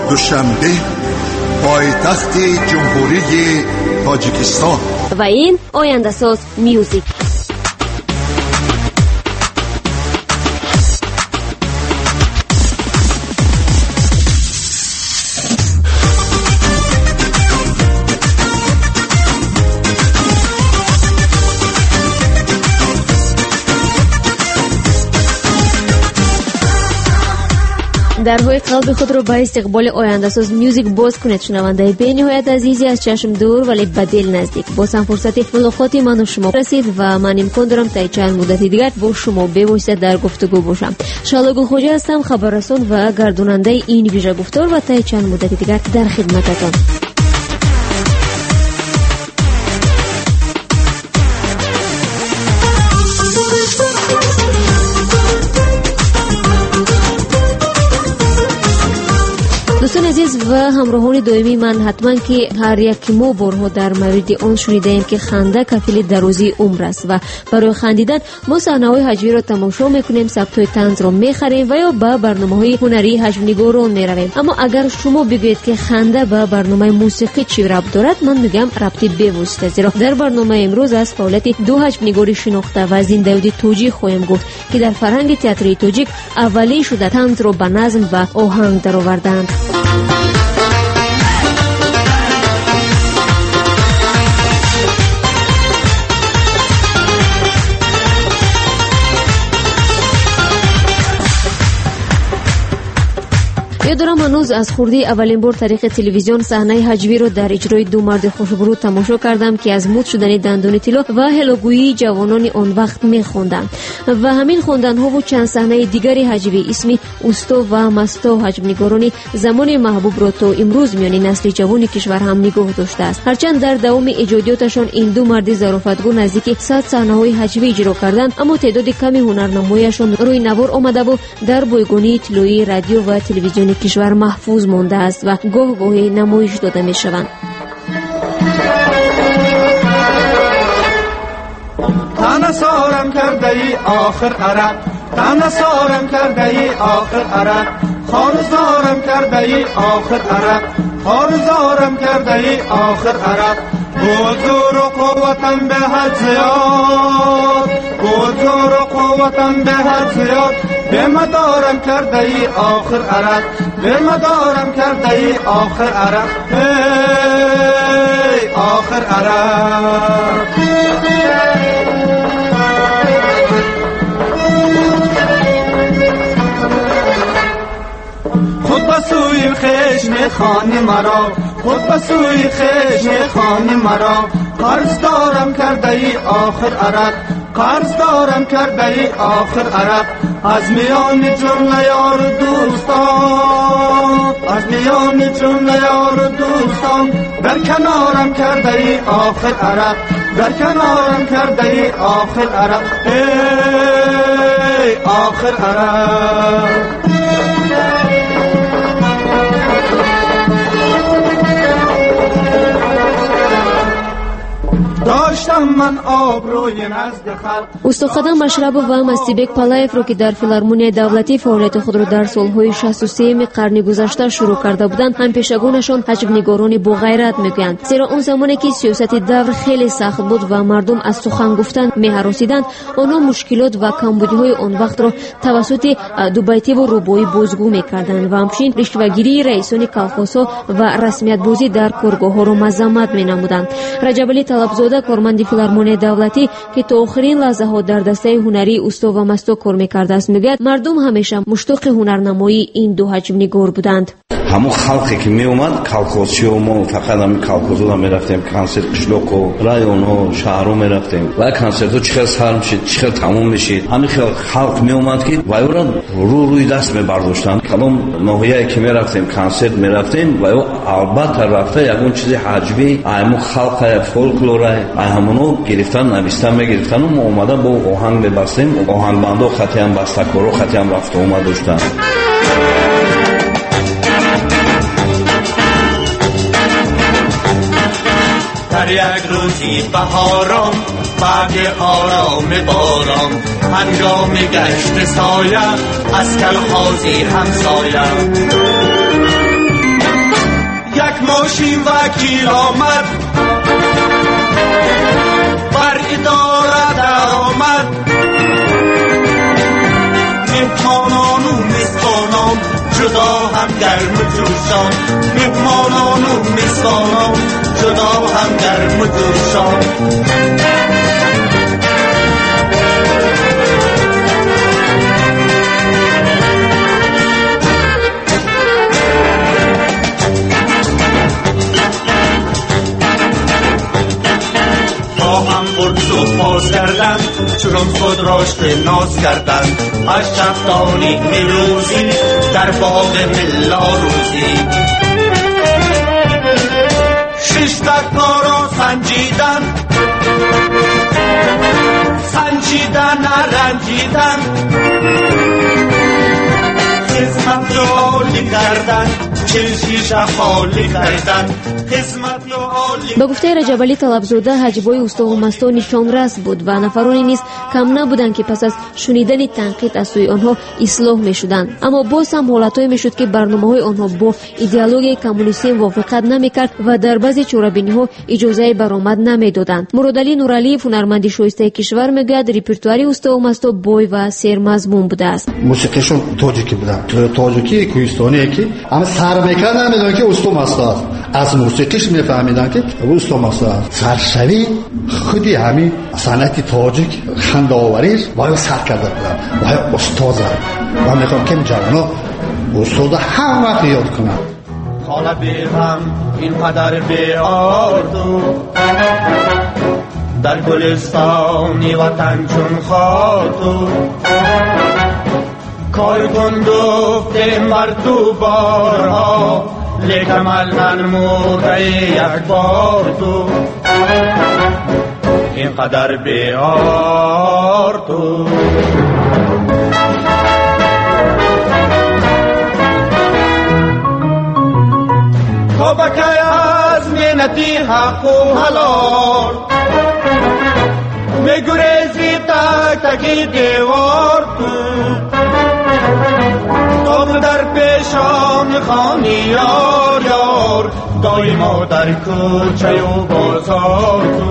دوشنبه پایتخت جمهوری تاجیکستان. و این آینده ساز میوزیک. درهای قلب خود را به استقبال آینده ساز میوزیک باز کنید. شنونده به نهایت عزیزی از چشم دور ولی به دل نزدیک، باز هم فرصت ملاقات من و شما رسید و من امکان دارم تا چند مدت دیگر با شما به واسطه در گفتگو باشم. شالو خوجا هستم، خبررسان و گرداننده این ویژه گفتار و تا چند مدت دیگر در خدمتتان. دوستان عزیز و همراهان دائمی من، حتما که هر یک ما بارها در مورد آن شنیده ایم که خنده کفیل درازی عمر است و برای خندیدن ما صحنه‌های هجوی را تماشا میکنیم، سبک‌های طنز را میخریم و یا به برنامه‌های هنری هجونگاران میرویم. اما اگر شما بگویید که خنده به برنامه موسیقی چی ربط دارد، من میگم ربطی بی‌واسطه، زیرا در برنامه امروز از فعالیت دو هجونگاری شناخته و زنده‌یابی توجیه خواهیم گفت که در فرهنگ تئاتری تاجیک اولی شده طنز را به نظم و آهنگ درآوردند. یادم هنوز از خوردی اولین بار طریق تلویزیون صحنه هجوی رو در اجرای دو مرد خوشبرو تماشا کردم که از مد شدن دندان طلا و هلاگویی جوانان آن وقت می‌خواندند و همین خواندن‌ها و چند صحنه دیگری هجوی اسمی اوستا و مستا هجونگارانی زمان محبوب را تا امروز میان نسل جوان کشور هم نگاه داشته است. هرچند در دوام ایجادیاتشان این دو مرد ظرافتگو نزدیک 100 صحنه‌های هجوی اجرا کردند، اما تعداد کمی هنرنمایشان روی نوار آمده و در بایگانی طلایی رادیو و تلویزیون کشور محفوظ مانده است و گاه گاهی نمایش داده می شوند. تن سارم کرده ای آخر عرب، تن سارم کرده ای آخر عرب، خارزارم کرده ای آخر عرب، خارزارم کرده ای آخر عرب. بزرگ و قوتم به حد زیاد، بزرگ و قوتم به حد زیاد، به مدارم کرده ای آخر عرب، به مدارم کرده ای آخر عرب، ای آخر عرب. خود بسوی خیش میخوانی مرا، خود بسوی خیش میخوانی مرا، قرض دارم کرده ای آخر عرب، قرض دارم کرده ای آخر عرب. از میان جمله یار دوستان، از میان جمله یار دوستان، در کنارم کرده ای آخر عرب، در کنارم کرده ای آخر عرب، ای آخر عرب. داشتم من آبروی نزد خلق. استاد مشرب و مستیبک پالایف رو که در فیلارمونی دولتی فعالیت خود را در سالهای 63 قرن گذشته شروع کرده بودند، هم پیشگونشان هجونگاران با غیرت میگویند، زیرا اون زمانی که سیاست دور خیلی سخت بود و مردم از سخن گفتن می‌هراسیدند، آنها مشکلات و کمبودی‌های آن وقت را توسط دو بیتی و ربایی بازگو می‌کردند و همچنین رشوه‌گیری رئیسان کالخوزها و رسمیت بازی در کارگاه‌ها را مذمت می‌نمودند. رجب علی طلبزاده، کارمند فیلارمونی دولتی که تا آخرین لحظه ها در دسته هنری اوستا و مستا کار می‌کرده است، میگوید مردم همیشه مشتاق هنرنمایی این دو هجونگار بودند. همون خلقی که می اومد کالخوزچی و ما فقط همین کالخوزها می رفتیم، کنسرت قشلاق و رایون ها شهرها می رفتیم و کنسرت ها چقدر سر میشید، چقدر تموم میشید. همین خلق می اومد که وایورا روی دست می برداشتن. کلام ناحیه‌ای که می رفتیم کنسرت می رفتیم و البته رفته یگون چیزی حجبی همون خلق فولکلور همونو گرفتن نوشتن میگرفتن و ما اومدن با آهنگ میبستیم. آهنگبندا خطی هم بستکارا خطی هم رفته اومد داشتن. در یک روزی بهارم بعد آرام باران، هنگام گشت سایه از کلخازی همسایه، یک ماشین وکیل آمد بر اداره در آمد مهمانان و میزبانان جدا هم گرم جوشان مهمانان و میزبانان جدا هم گرم جوشان برد باز کردن چون خود راش به ناز کردن از شفتانی میروزی در باغ ملا روزی شش تکنا را سنجیدن نرنجیدن خدمت رو عالی کردن ба гуфтаи Раҷабалӣ Талабзода ҳаҷибои Устову Масто нишонрас буд ва нафароне низ кам набуданд ки пас аз шунидани танқид аз сӯи онҳо ислоҳ мешуданд. Аммо боз ҳам ҳолатҳое мешуд ки барномаҳои онҳо бо идеологияи коммунистӣ мувофиқат намекард ва дар баъзе чорабиниҳо иҷозаи баромад намедоданд. Муродалӣ Нуралиев, ҳунарманди шоистаи кишвар, мегӯяд репертуари Устову Масто бой ва сермазмун будааст. мусиқишон тоҷикӣ буданд, тоҷикии кӯҳистоние ки ама сар мекард намедонад ки Устов Масто аст. аз мусиқиш мефаҳмиданд ки Устов Масто аст. саршавӣ худи ҳамин санъати тоҷик хандаовариш бояд сар карда буданд. бояд устоза ва мехоҳам ки ҷавоно устоза ҳам вақт ёд кунанд. حالا بیغم اینقدر بی‌آرزو در گلستانی وطن چون خاطو کار کن گفتیم بر تو بارها لیکن عمل ننموده یک بار تو اینقدر بی‌آرزو تو بکی از منتی حق و حلال میگریزی تک تکی دیوار تو در پیشان خانی یار یار دایما در کوچه و بازار تو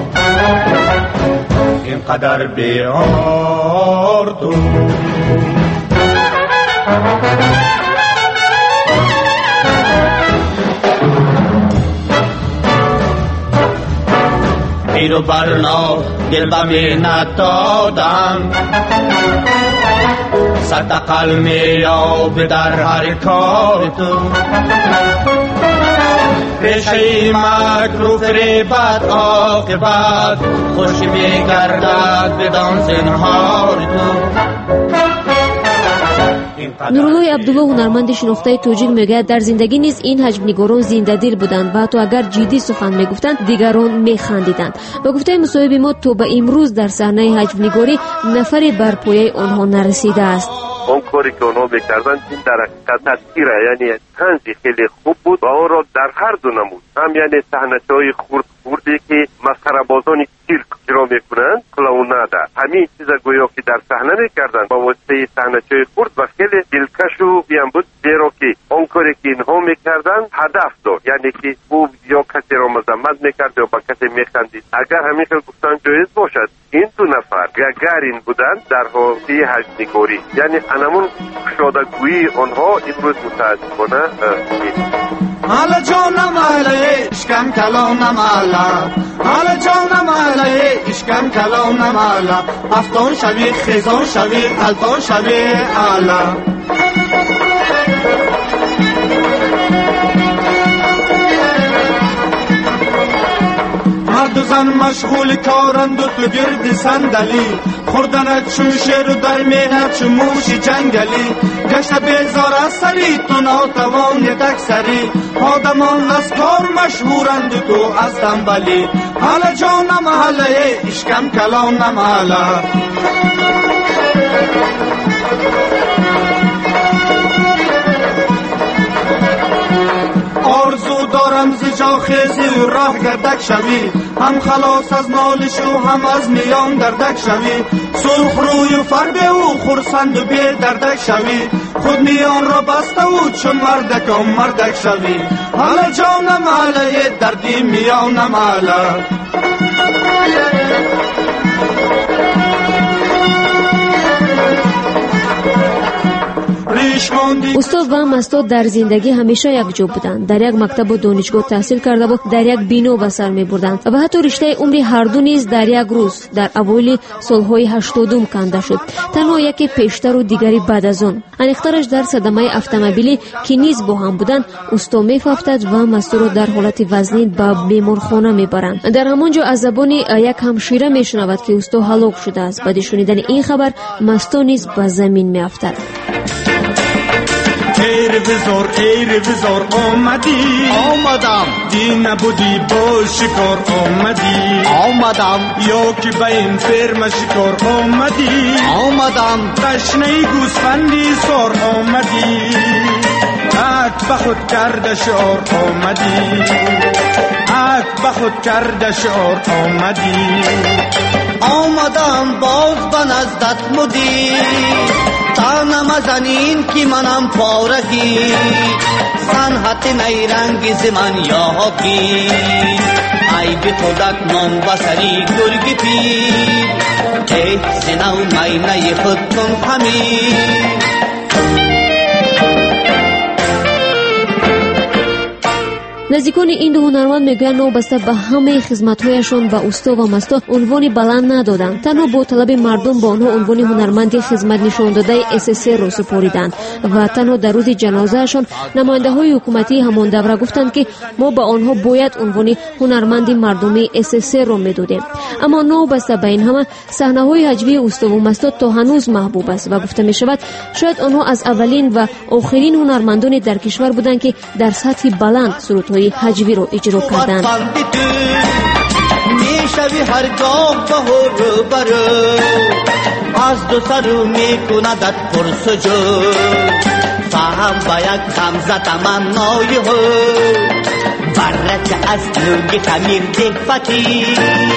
اینقدر بیار تو پیرو برنا دل بمی ندادم صد قلمی یاب در هر کار تو پیشی مکروه ریبت عاقبت خوش میگردد بدان زنهار تو. нуруллои Абдулло, ҳунарманди шинохтаи тоҷик, мегӯяд дар зиндагӣ низ ин ҳаҷмнигорон зиндадил буданд ва ҳатто агар ҷиддӣ сухан мегуфтанд дигарон механдиданд. ба гуфтаи мусоҳиби мо то ба имрӯз дар саҳнаи ҳаҷмнигорӣ нафаре бар пояи онҳо нарасидааст. اون کاری که اونا میکردن این در حقیقت تاثیره، یعنی طنزی خیلی خوب بود و اون را در هر دو نمود، هم یعنی صحنه‌های خوردی که مسخره بازانی سیرک اجرا میکنند، کلونادا، همین چیزا گویا که در صحنه میکردن با واسطه صحنه‌های خورد و خیلی دلکش و بیان بود، زیرا که اون کاری که اینها میکردن هدف داشت، یعنی که او یا کسی را مذمت میکرد یا با کسی میخندید. اگر همین خیلی گفتن جایز باشد این دو نفر گرین بودند در حوزه هجنگاری، یعنی انمون شادگویی آنها امروز متاسفانه نیست. حالا جانم علیه اشکم کلانم علا، حالا جانم علیه اشکم کلانم علا، افتان شوی خیزان شوی الفان شوی علا. مرد و زن مشغول کارند و تو گرد صندلی، خوردنت چون شیر و در مهنت چون موش جنگلی، گشت بیزار از سری تو ناتوان تکسری، آدمان از کار مشهورند و تو از تنبلی. حالا جانم حاله اشکم کلانم حالا. آرزو دارم ز جا خیزی و راه گردک شوی، هم خلاص از نالش و هم از میان دردک شوی، سرخ روی و فربه و خورسند و بی دردک شوی، خود میان را بسته و چون مردک شوی، حالا جانم علیه دردی میانم علیه. استاد و مستاد در زندگی همیشه یک جو بودند. در یک مکتب و دانشگاه تحصیل کرده و در یک بینو به سر می‌بردند و حتی رشته عمری هر دو نیز در یک روز در اوایل سالهای 80 کنده شد. تنها یکی پیشتر و دیگری بعد از آن. انیخترش در صدمه اتومبیلی که نیز با هم بودند استاد می‌افتد و مستاد را در حالت وزنی به بیمارخانه می‌برند. در همانجا از زبان یک همشیره می‌شنود که استاد هلاک شده است. بعد شنیدن این خبر مستاد نیز به زمین می‌افتد. ای روزار آمدم دی نبودی با شکار آمدم یا که به این فرم شکار آمدم تشنه گوسفندی سار آمدی، اک به خود کرده شعار آمدی، اک به خود کرده شعار آمدم باز به نزدت مدی، تانم زنین کی منم پارگی، سنحت نیرنگی زمن یاکی، ای بی خودک نام بسری گرگی پی، ای سنو مینه خود کن همی. نزدیکان این دو هنرمند میگویند وابسته به همه خدمت‌هایشان و استا و مستا عنوان بلند ندادند. تنها با طلب مردم با آنها عنوان هنرمند خدمت نشان داده SSC را سپاریدند و تنها در روز جنازه‌شان نماینده‌های حکومتی همان دوره گفتند که ما به آنها باید عنوان هنرمند مردمی SSC را میدادیم. اما وابسته به این همه صحنه‌های هجوی استا و مستا تا هنوز محبوب است و گفته می‌شود شاید آنها از اولین و آخرین هنرمندان در کشور بودند که در سطح بلند سرودهای هجوی رو اجرا کردند. میشوی هرگاه بهر برو، از دو سرو میکندت پرسجو، فهم با یک خمزه تمنای هو، برچه از نوگی خمیر دفتی.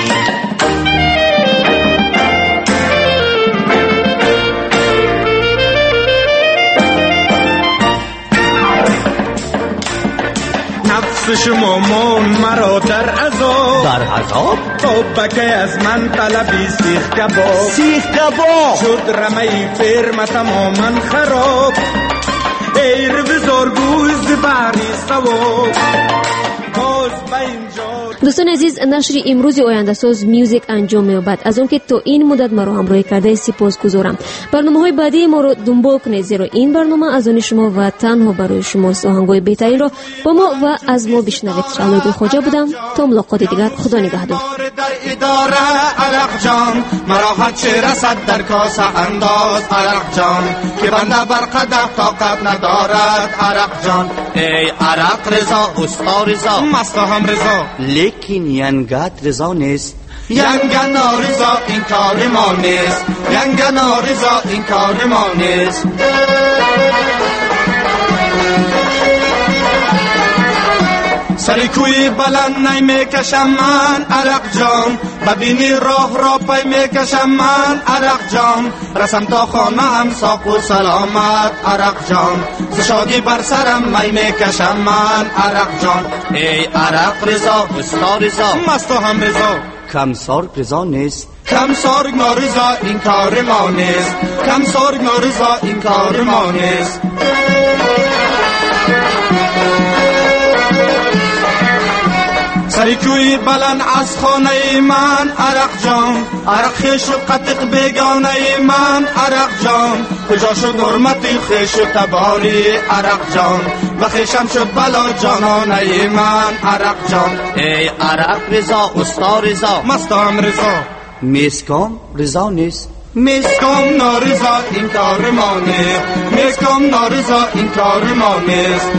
شما مون مرا در عذاب تو بکی از من طلبی سیخ کباب شد رمی فرم تماما خراب، ای روزار گوز بری سواب باز به اینجا. دوستان عزیز، نشر امروز آینده ساز میوزیک انجام می‌یابد. از اون که تا این مدت ما رو همراهی کرده سپاسگزارم. برنامه‌های بعدی ما رو دنبال کنید، زیرا این برنامه از آن شما و تنها برای شما آهنگای بهترین را با ما و از ما بشنوید. شالود خواجه بودم، تا ملاقات دیگر، خدا نگهدار. در اداره عرق جان مراحت چه رسد در کاسه انداز عرق جان، که بنده بر قدر طاقت ندارد عرق جان. ای عرق رضا استا رضا مستا هم رضا، لیکن ینگت رضا نیست. ینگنا رضا این کار ما نیست، ینگنا رضا این کار ما نیست. سری کوی بلند نمیکشم من عرق جان، ببینی راه را پی میکشم من عرق جان، رسم تا خانه هم ساق و سلامت عرق جان، ز شادی بر سرم می میکشم من عرق جان. ای عرق رضا استا رضا مستا هم رضا، کم سارگ رضا نیست. کم سارگ نارضا این کار ما نیست، کم سارگ نارضا این کار ما نیست. سریکوی بلند از خانه من عرق جان، عرق خیش و قطق بیگانه من عرق جان، کجا شد حرمتی خیش و تباری عرق جان، و خیشم شد بلا جانانه من عرق جان. ای عرق رضا استا رضا مستا هم رضا، میسکام رضا نیست. میسکام نارضا این کار ما نیست، میسکام نارضا این کار ما نیست.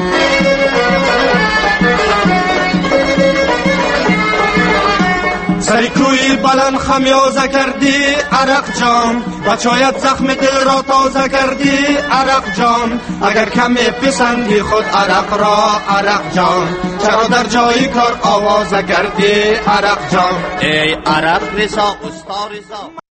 سری کوی بلند خمیازه کردی عرق جان و چایت زخم دل را تازه کردی عرق جان اگر کمی پسندی خود عرق را عرق جان چرا در جای کار آوازه کردی عرق جان ای عرق رضا استا رضا